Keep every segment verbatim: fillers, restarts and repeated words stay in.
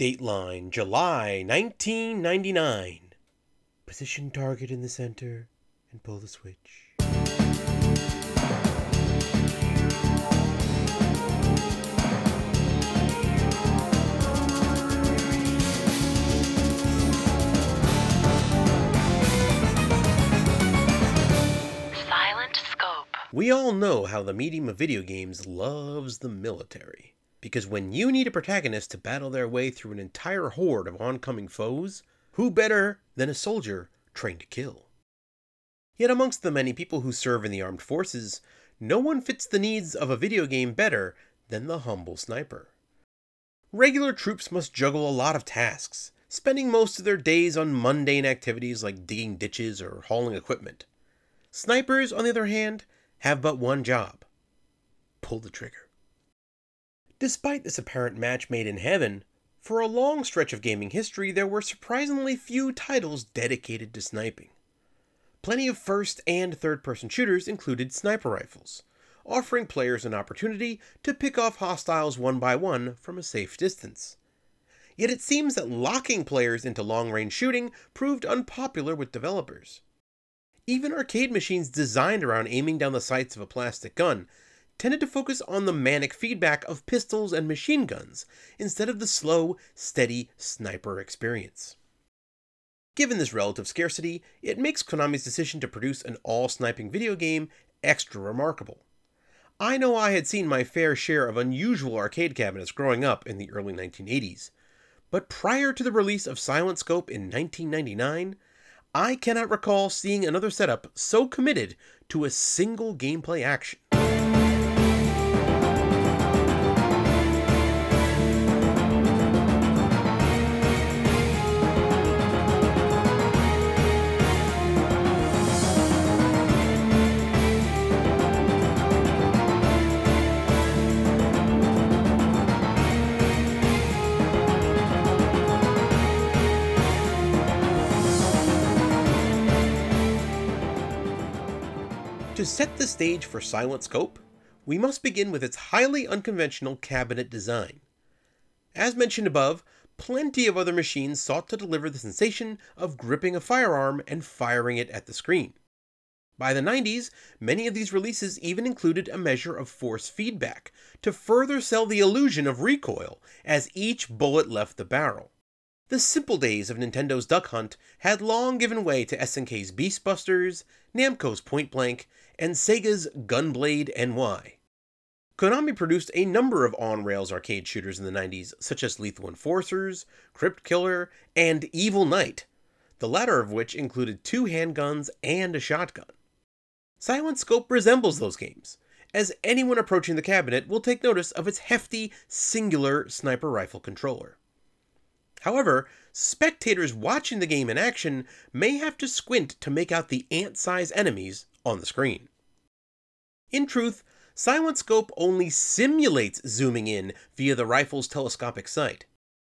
Dateline, July nineteen ninety-nine. Position target in the center and pull the switch. Silent Scope. We all know how the medium of video games loves the military. Because when you need a protagonist to battle their way through an entire horde of oncoming foes, who better than a soldier trained to kill? Yet amongst the many people who serve in the armed forces, no one fits the needs of a video game better than the humble sniper. Regular troops must juggle a lot of tasks, spending most of their days on mundane activities like digging ditches or hauling equipment. Snipers, on the other hand, have but one job: pull the trigger. Despite this apparent match made in heaven, for a long stretch of gaming history there were surprisingly few titles dedicated to sniping. Plenty of first and third-person shooters included sniper rifles, offering players an opportunity to pick off hostiles one by one from a safe distance. Yet it seems that locking players into long-range shooting proved unpopular with developers. Even arcade machines designed around aiming down the sights of a plastic gun tended to focus on the manic feedback of pistols and machine guns, instead of the slow, steady sniper experience. Given this relative scarcity, it makes Konami's decision to produce an all-sniping video game extra remarkable. I know I had seen my fair share of unusual arcade cabinets growing up in the early nineteen eighties, but prior to the release of Silent Scope in nineteen ninety-nine, I cannot recall seeing another setup so committed to a single gameplay action. To set the stage for Silent Scope, we must begin with its highly unconventional cabinet design. As mentioned above, plenty of other machines sought to deliver the sensation of gripping a firearm and firing it at the screen. By the nineties, many of these releases even included a measure of force feedback to further sell the illusion of recoil as each bullet left the barrel. The simple days of Nintendo's Duck Hunt had long given way to S N K's Beast Busters, Namco's Point Blank, and Sega's Gunblade N Y. Konami produced a number of on-rails arcade shooters in the nineties, such as Lethal Enforcers, Crypt Killer, and Evil Knight, the latter of which included two handguns and a shotgun. Silent Scope resembles those games, as anyone approaching the cabinet will take notice of its hefty, singular sniper rifle controller. However, spectators watching the game in action may have to squint to make out the ant-sized enemies on the screen. In truth, Silent Scope only simulates zooming in via the rifle's telescopic sight.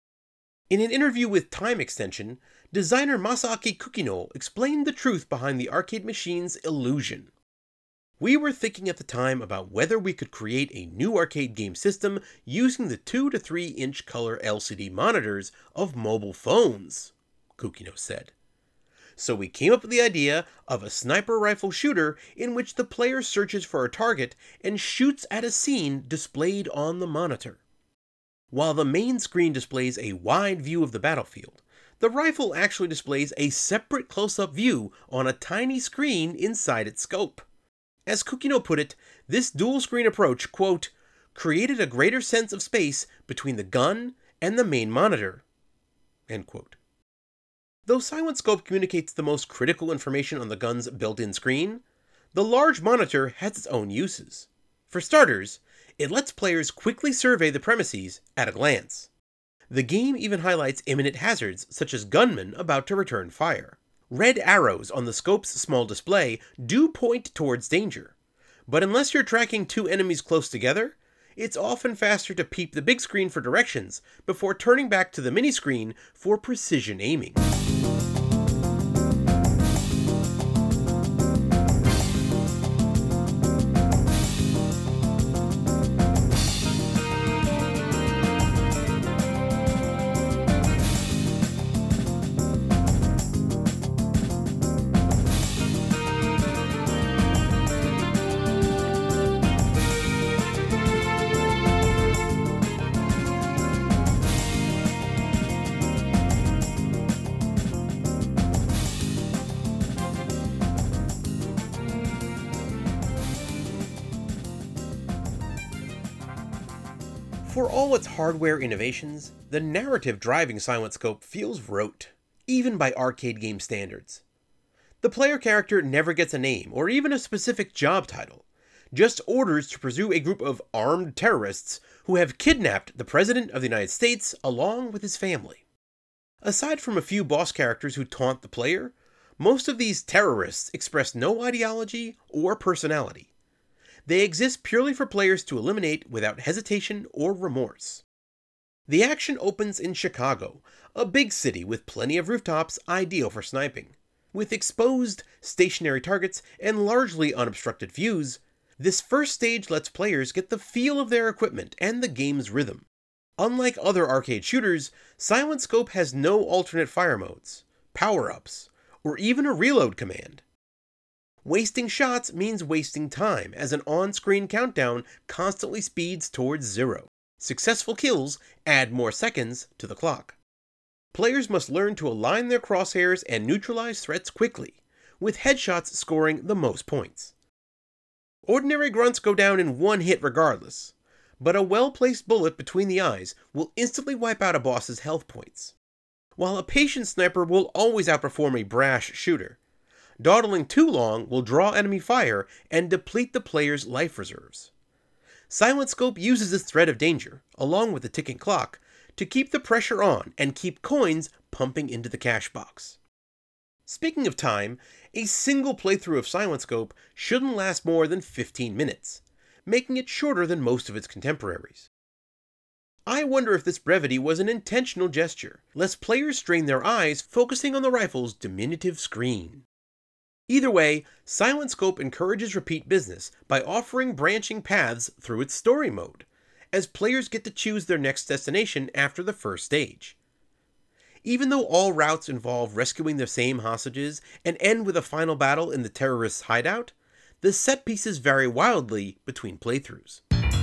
In an interview with Time Extension, designer Masaaki Kukino explained the truth behind the arcade machine's illusion. We were thinking at the time about whether we could create a new arcade game system using the two to three inch color L C D monitors of mobile phones, Kukino said. So we came up with the idea of a sniper rifle shooter in which the player searches for a target and shoots at a scene displayed on the monitor. While the main screen displays a wide view of the battlefield, the rifle actually displays a separate close-up view on a tiny screen inside its scope. As Kukino put it, this dual-screen approach, quote, created a greater sense of space between the gun and the main monitor, end quote. Though Silent Scope communicates the most critical information on the gun's built-in screen, the large monitor has its own uses. For starters, it lets players quickly survey the premises at a glance. The game even highlights imminent hazards, such as gunmen about to return fire. Red arrows on the scope's small display do point towards danger, but unless you're tracking two enemies close together, it's often faster to peep the big screen for directions before turning back to the mini screen for precision aiming. For all its hardware innovations, the narrative driving Silent Scope feels rote, even by arcade game standards. The player character never gets a name or even a specific job title, just orders to pursue a group of armed terrorists who have kidnapped the President of the United States along with his family. Aside from a few boss characters who taunt the player, most of these terrorists express no ideology or personality. They exist purely for players to eliminate without hesitation or remorse. The action opens in Chicago, a big city with plenty of rooftops ideal for sniping. With exposed, stationary targets and largely unobstructed views, this first stage lets players get the feel of their equipment and the game's rhythm. Unlike other arcade shooters, Silent Scope has no alternate fire modes, power-ups, or even a reload command. Wasting shots means wasting time, as an on-screen countdown constantly speeds towards zero. Successful kills add more seconds to the clock. Players must learn to align their crosshairs and neutralize threats quickly, with headshots scoring the most points. Ordinary grunts go down in one hit regardless, but a well-placed bullet between the eyes will instantly wipe out a boss's health points. While a patient sniper will always outperform a brash shooter, dawdling too long will draw enemy fire and deplete the player's life reserves. Silent Scope uses this threat of danger, along with the ticking clock, to keep the pressure on and keep coins pumping into the cash box. Speaking of time, a single playthrough of Silent Scope shouldn't last more than fifteen minutes, making it shorter than most of its contemporaries. I wonder if this brevity was an intentional gesture, lest players strain their eyes focusing on the rifle's diminutive screen. Either way, Silent Scope encourages repeat business by offering branching paths through its story mode, as players get to choose their next destination after the first stage. Even though all routes involve rescuing the same hostages and end with a final battle in the terrorists' hideout, the set pieces vary wildly between playthroughs.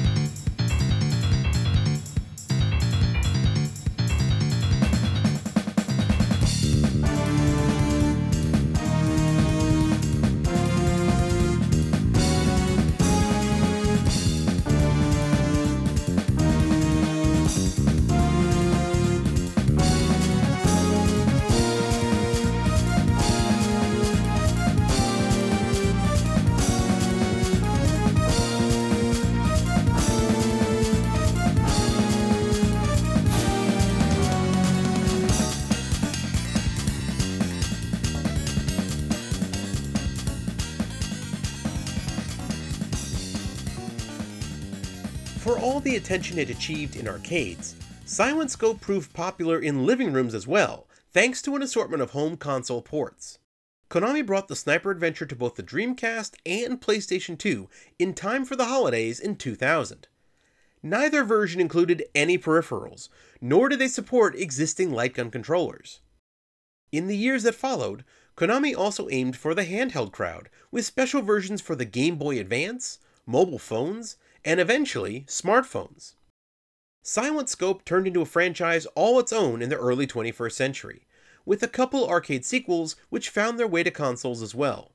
For all the attention it achieved in arcades, Silent Scope proved popular in living rooms as well, thanks to an assortment of home console ports. Konami brought the sniper adventure to both the Dreamcast and PlayStation two in time for the holidays in two thousand. Neither version included any peripherals, nor did they support existing light gun controllers. In the years that followed, Konami also aimed for the handheld crowd, with special versions for the Game Boy Advance, mobile phones, and eventually smartphones. Silent Scope turned into a franchise all its own in the early twenty-first century, with a couple arcade sequels which found their way to consoles as well.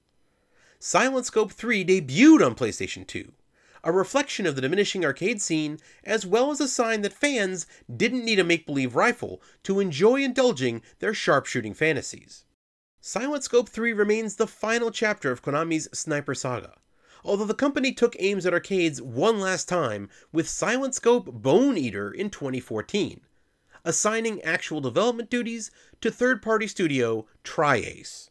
Silent Scope three debuted on PlayStation two, a reflection of the diminishing arcade scene as well as a sign that fans didn't need a make-believe rifle to enjoy indulging their sharpshooting fantasies. Silent Scope three remains the final chapter of Konami's sniper saga, although the company took aims at arcades one last time with Silent Scope Bone Eater in twenty fourteen, assigning actual development duties to third-party studio Tri-Ace.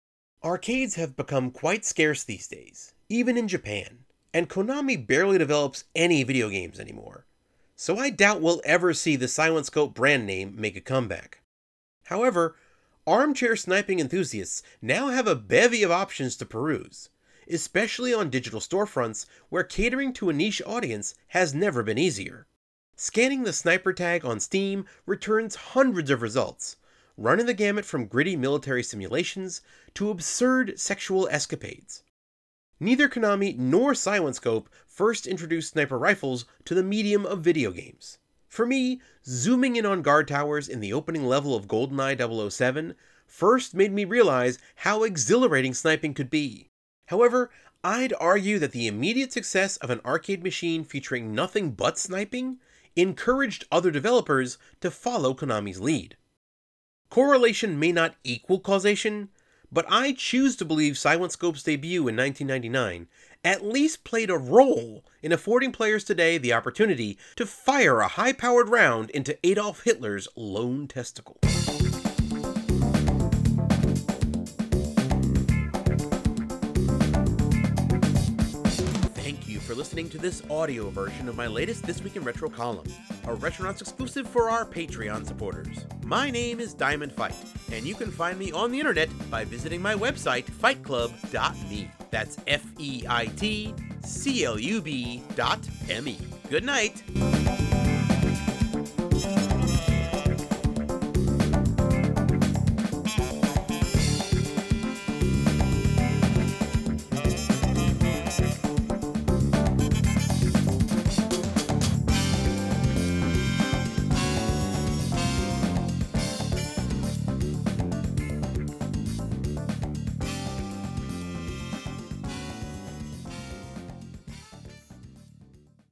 Arcades have become quite scarce these days, even in Japan, and Konami barely develops any video games anymore, so I doubt we'll ever see the Silent Scope brand name make a comeback. However, armchair sniping enthusiasts now have a bevy of options to peruse, especially on digital storefronts where catering to a niche audience has never been easier. Scanning the sniper tag on Steam returns hundreds of results, running the gamut from gritty military simulations to absurd sexual escapades. Neither Konami nor Silent Scope first introduced sniper rifles to the medium of video games. For me, zooming in on guard towers in the opening level of GoldenEye double oh seven first made me realize how exhilarating sniping could be. However, I'd argue that the immediate success of an arcade machine featuring nothing but sniping encouraged other developers to follow Konami's lead. Correlation may not equal causation, but I choose to believe Silent Scope's debut in nineteen ninety-nine at least played a role in affording players today the opportunity to fire a high-powered round into Adolf Hitler's lone testicle. Thank you for listening to this audio version of my latest This Week in Retro column, a Retronauts exclusive for our Patreon supporters. My name is Diamond Fight, and you can find me on the internet by visiting my website, fight club dot me. That's F E I T C L U B dot M E. Good night!